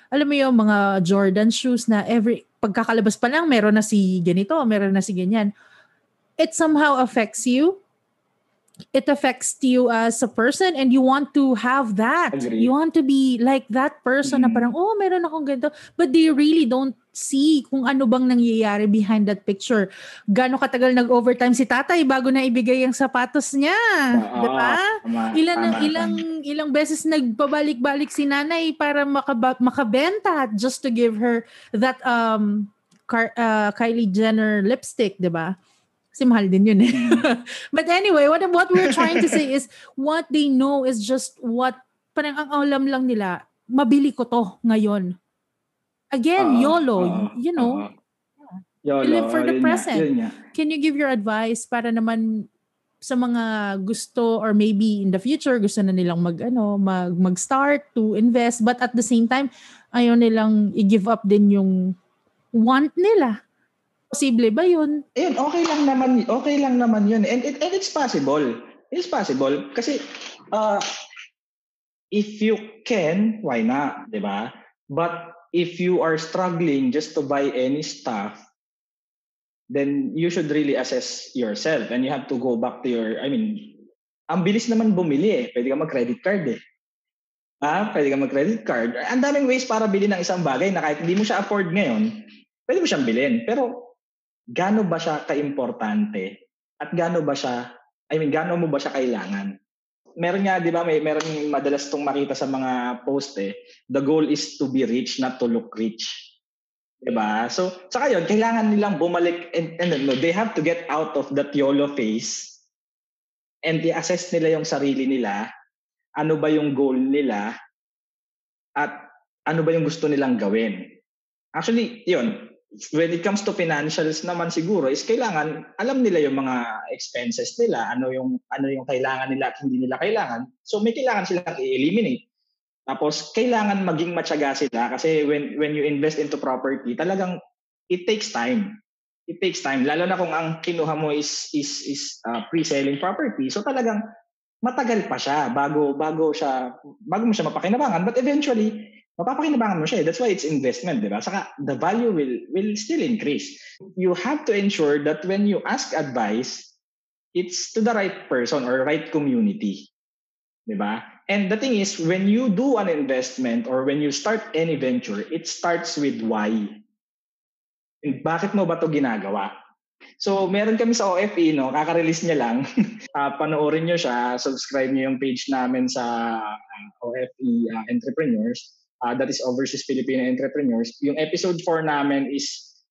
alam mo yung mga Jordan shoes na pagkakalabas pa lang, meron na si ganito, meron na si ganyan. It somehow affects you. It affects you as a person and you want to have that. Agree. You want to be like that person na parang, meron akong ganito. But they really don't see kung ano bang nangyayari behind that picture. Gano'ng katagal nag-overtime si tatay bago na ibigay ang sapatos niya. Diba? Ilang beses nagpabalik-balik si nanay para makabenta just to give her that Kylie Jenner lipstick, diba? Kasi mahal din yun eh. But anyway, what we're trying to say is what they know is just what, parang ang alam lang nila, mabili ko to ngayon. Again, YOLO, you know. YOLO, you live for the present. Yun. Can you give your advice para naman sa mga gusto or maybe in the future gusto na nilang mag-start to invest but at the same time ayaw nilang i-give up din yung want nila. Posible ba yun? Ayun, okay lang naman yun. And it's possible. It's possible. Kasi, if you can, why not? Diba? But if you are struggling just to buy any stuff, then you should really assess yourself. And you have to go back to ang bilis naman bumili eh. Pwede ka mag-credit card eh. Pwede ka mag-credit card. Ang daming ways para bilhin ng isang bagay na kahit hindi mo siya afford ngayon, pwede mo siyang bilhin. Pero, gaano ba siya ka-importante at gaano mo ba siya kailangan? Meron nga, di ba, meron madalas itong makita sa mga post eh, the goal is to be rich, not to look rich. Di ba? So, saka yun, kailangan nilang bumalik and they have to get out of that YOLO phase and i-assess nila yung sarili nila, ano ba yung goal nila at ano ba yung gusto nilang gawin. Actually, yun, when it comes to financials naman siguro is kailangan alam nila yung mga expenses nila, ano yung kailangan nila at hindi nila kailangan. So may kailangan silang i-eliminate. Tapos kailangan maging matyaga sila kasi when you invest into property, talagang it takes time. It takes time lalo na kung ang kinuha mo is pre-selling property. So talagang matagal pa siya bago mo siya mapakinabangan, but eventually mapapakinabangan mo siya. That's why it's investment, di ba? Saka the value will still increase. You have to ensure that when you ask advice, it's to the right person or right community. Di ba? And the thing is, when you do an investment or when you start any venture, it starts with why. And bakit mo ba ito ginagawa? So, meron kami sa OFE, no? Kaka-release niya lang. Panoorin niyo siya. Subscribe niyo yung page namin sa OFE Entrepreneurs. That is Overseas Filipino Entrepreneurs. Yung episode 4 namin is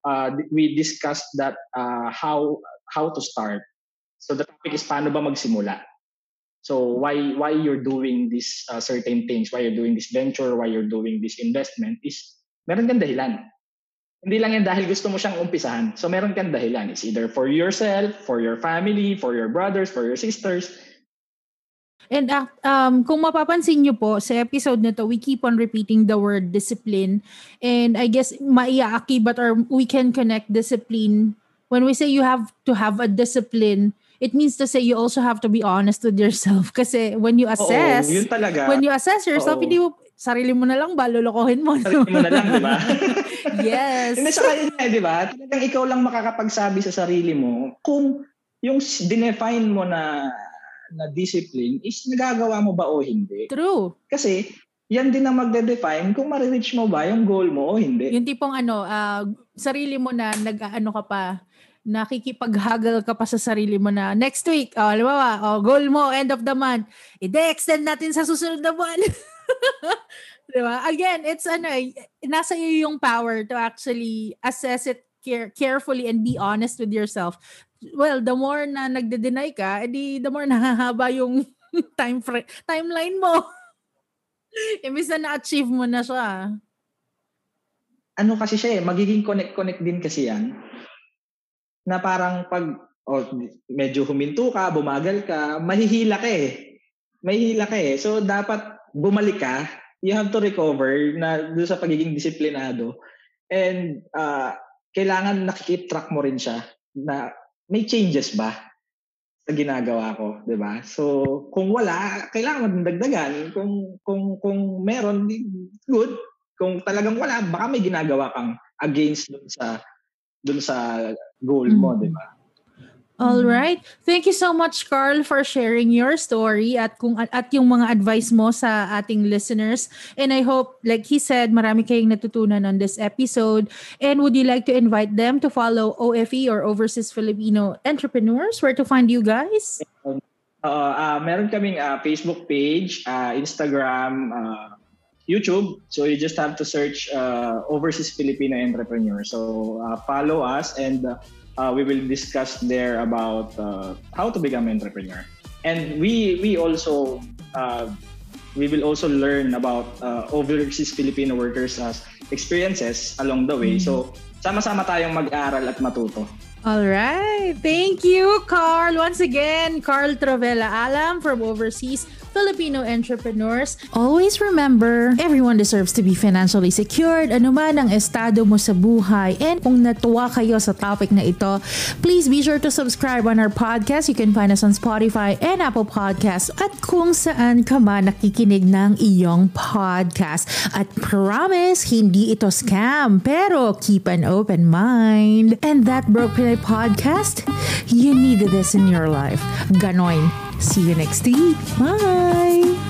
we discussed that how to start. So the topic is paano ba magsimula. So why you're doing this certain things, why you're doing this venture, why you're doing this investment is meron kang dahilan. Hindi lang yan dahil gusto mo siyang umpisahan. So meron kang dahilan. It's either for yourself, for your family, for your brothers, for your sisters. And kung mapapansin nyo po, sa episode na to, we keep on repeating the word discipline. And I guess, maiaaki, or we can connect discipline. When we say you have to have a discipline, it means to say you also have to be honest with yourself. Kasi when you assess, yun talaga. When you assess yourself, hindi mo, sarili mo na lang ba, lulukohin mo. Sarili mo na lang, di ba? Yes. Hindi, saka yun di ba? Talagang ikaw lang makakapagsabi sa sarili mo kung yung dinefine mo na discipline is nagagawa mo ba o hindi. True. Kasi yan din ang magde-define kung ma-reach mo ba yung goal mo o hindi. Yung tipong sarili mo na nag-ano ka pa, nakikipag-haggle ka pa sa sarili mo na next week, goal mo, end of the month, i-extend natin sa susunod na buwan. Diba? Again, it's nasa iyo yung power to actually assess it carefully and be honest with yourself. Well, the more na nagde-deny ka, the more nahahaba yung timeline mo. Imbis na na-achieve mo na siya. Ano kasi siya magiging connect din kasi yan. Na parang pag medyo huminto ka, bumagal ka, mahihila ka eh. So dapat bumalik ka. You have to recover na doon sa pagiging disiplinado. And kailangan nakikip-track mo rin siya na may changes ba sa ginagawa ko, 'di ba? So, kung wala, kailangan mo dagdagan. Kung meron, good. kung talagang wala, baka may ginagawa kang against dun sa goal mo, di ba? All right. Thank you so much, Carl, for sharing your story at yung mga advice mo sa ating listeners. And I hope, like he said, marami kayong natutunan on this episode. And would you like to invite them to follow OFE or Overseas Filipino Entrepreneurs? Where to find you guys? Meron kaming Facebook page, Instagram, YouTube. So you just have to search Overseas Filipino Entrepreneur. So follow us and we will discuss there about how to become an entrepreneur. And we will also learn about overseas Filipino workers' experiences along the way. So sama-sama tayong mag-aral at matuto. All right. Thank you, Carl. Once again, Carl Trovella Alam from Overseas Filipino Entrepreneurs. Always remember, everyone deserves to be financially secured, anuman ang estado mo sa buhay. And kung natuwa kayo sa topic na ito, please be sure to subscribe on our podcast. You can find us on Spotify and Apple Podcasts at kung saan ka man nakikinig ng iyong podcast. At promise, hindi ito scam, pero keep an open mind. And that broke Pinay Podcast, you needed this in your life. Ganoin. See you next week. Bye!